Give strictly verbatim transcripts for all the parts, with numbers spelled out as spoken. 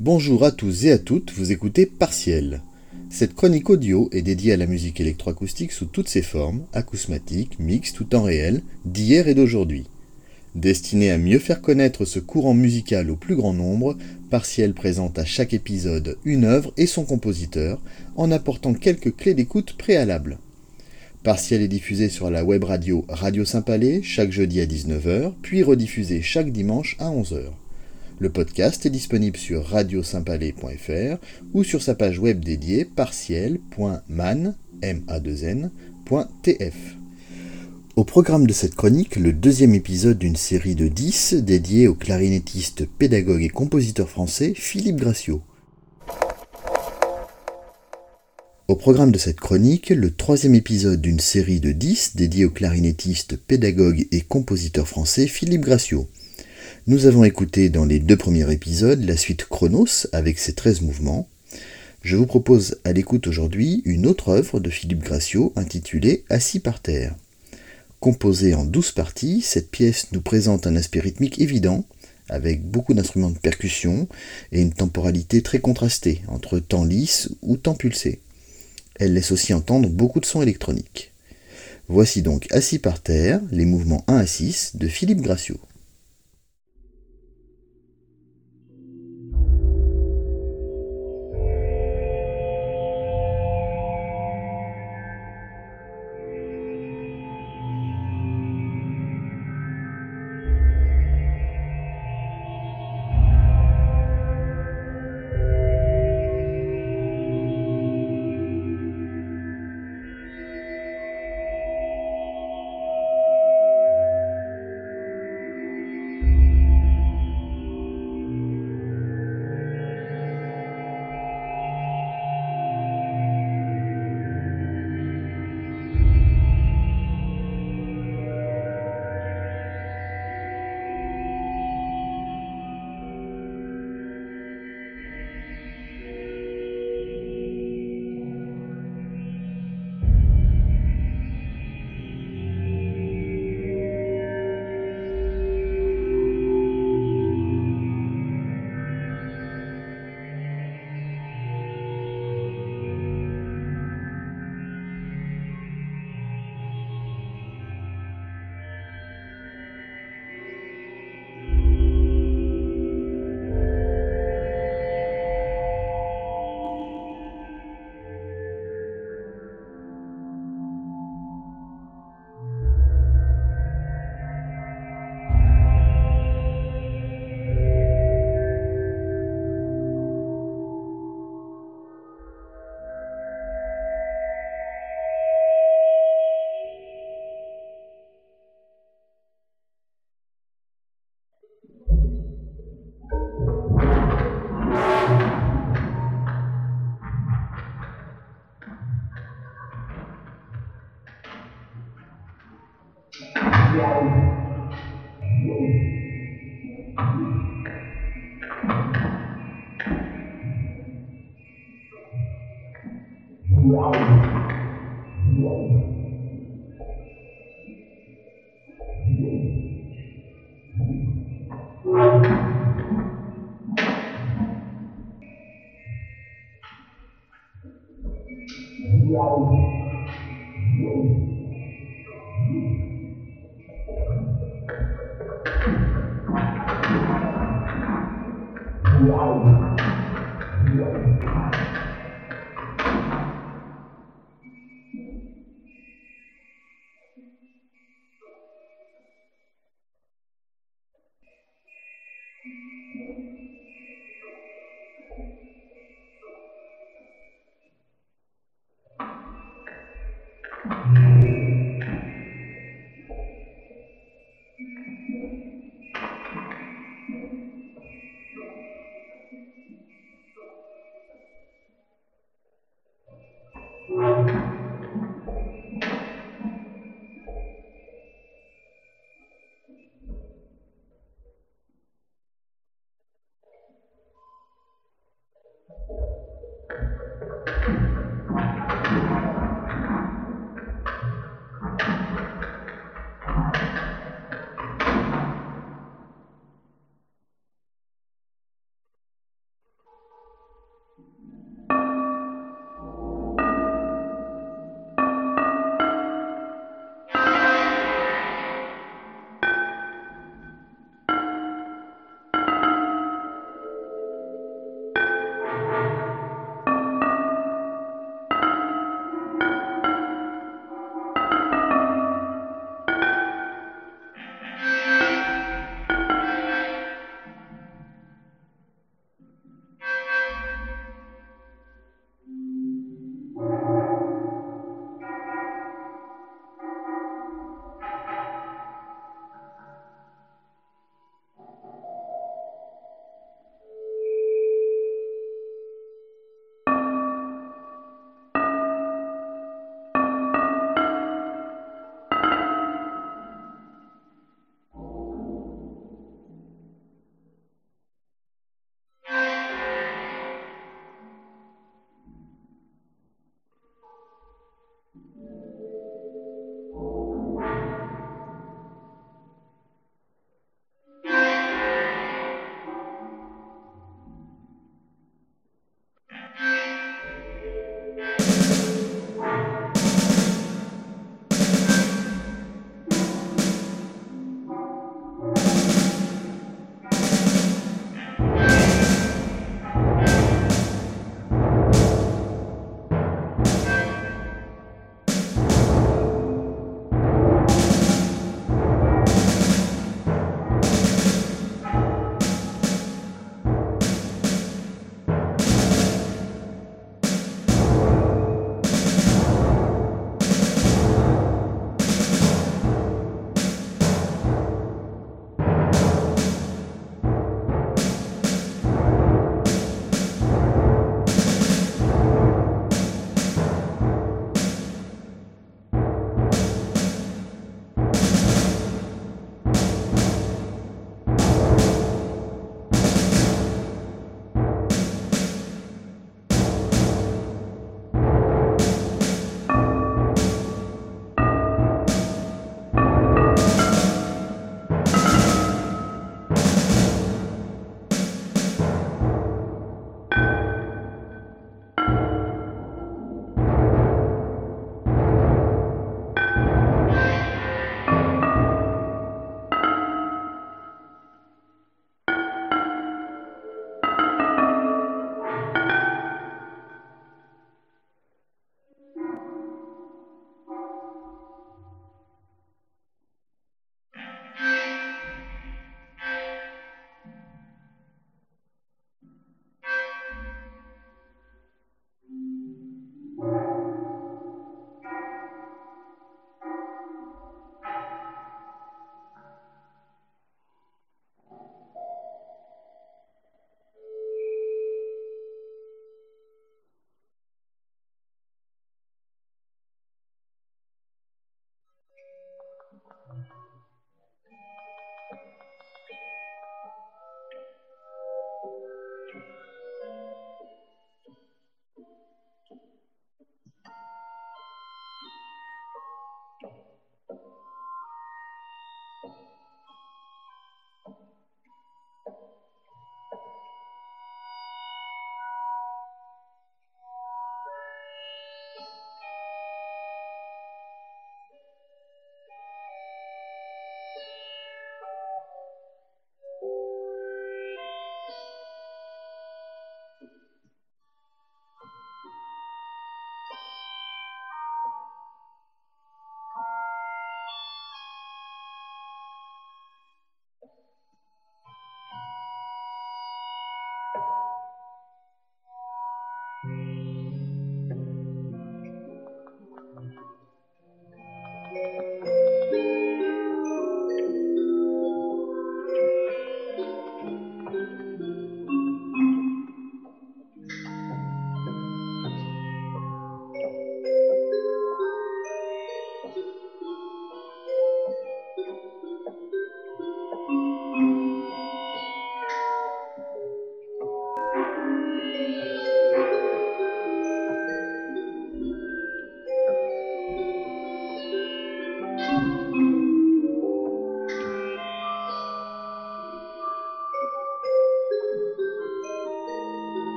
Bonjour à tous et à toutes, vous écoutez Partiel. Cette chronique audio est dédiée à la musique électroacoustique sous toutes ses formes, acousmatique, mixte ou temps réel, d'hier et d'aujourd'hui. Destinée à mieux faire connaître ce courant musical au plus grand nombre, Partiel présente à chaque épisode une œuvre et son compositeur, en apportant quelques clés d'écoute préalables. Partiel est diffusé sur la web radio Radio Saint-Palais chaque jeudi à dix-neuf heures, puis rediffusé chaque dimanche à onze heures. Le podcast est disponible sur radio saint palais point f r ou sur sa page web dédiée partiel point man point t f. Au programme de cette chronique, le deuxième épisode d'une série de dix dédiée au clarinettiste, pédagogue et compositeur français Philippe Graciot. Au programme de cette chronique, le troisième épisode d'une série de dix dédiée au clarinettiste, pédagogue et compositeur français Philippe Graciot. Nous avons écouté dans les deux premiers épisodes la suite Chronos avec ses treize mouvements. Je vous propose à l'écoute aujourd'hui une autre œuvre de Philippe Graciot intitulée Assis par terre. Composée en douze parties, cette pièce nous présente un aspect rythmique évident, avec beaucoup d'instruments de percussion et une temporalité très contrastée, entre temps lisse ou temps pulsé. Elle laisse aussi entendre beaucoup de sons électroniques. Voici donc Assis par terre, les mouvements un à six de Philippe Graciot.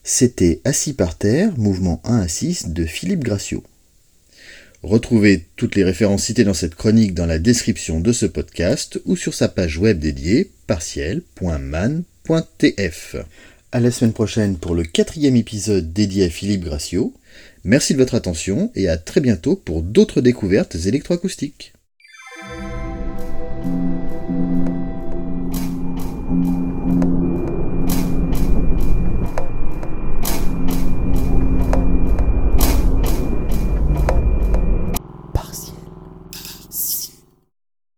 C'était Assis par terre, mouvement un à six de Philippe Graciot. Retrouvez toutes les références citées dans cette chronique dans la description de ce podcast ou sur sa page web dédiée partiel point man point t f. À la semaine prochaine pour le quatrième épisode dédié à Philippe Graciot. Merci de votre attention et à très bientôt pour d'autres découvertes électroacoustiques.